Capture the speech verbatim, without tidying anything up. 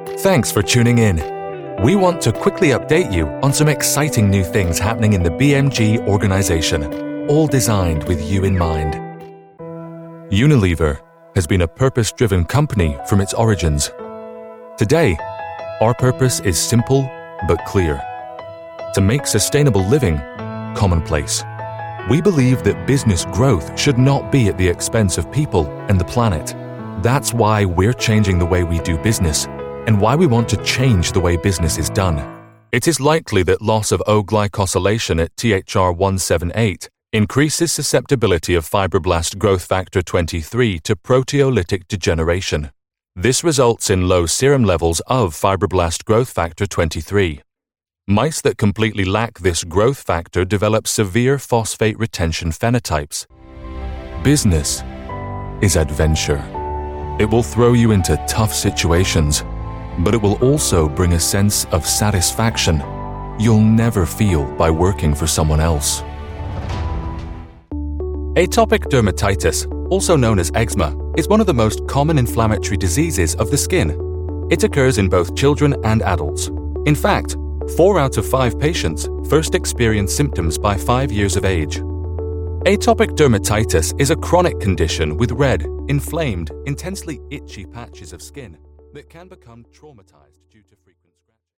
Thanks for tuning in. We want to quickly update you on some exciting new things happening in the B M G organization, all designed with you in mind. Unilever has been a purpose-driven company from its origins. Today, our purpose is simple but clear: to make sustainable living commonplace. We believe that business growth should not be at the expense of people and the planet. That's why we're changing the way we do business and why we want to change the way business is done. It is likely that loss of O-glycosylation at T H R one seventy-eight increases susceptibility of fibroblast growth factor twenty-three to proteolytic degeneration. This results in low serum levels of fibroblast growth factor twenty-three. Mice that completely lack this growth factor develop severe phosphate retention phenotypes. Business is adventure. It will throw you into tough situations, but it will also bring a sense of satisfaction you'll never feel by working for someone else. Atopic dermatitis, also known as eczema, is one of the most common inflammatory diseases of the skin. It occurs in both children and adults. In fact, four out of five patients first experience symptoms by five years of age. Atopic dermatitis is a chronic condition with red, inflamed, intensely itchy patches of skin that can become traumatized due to frequent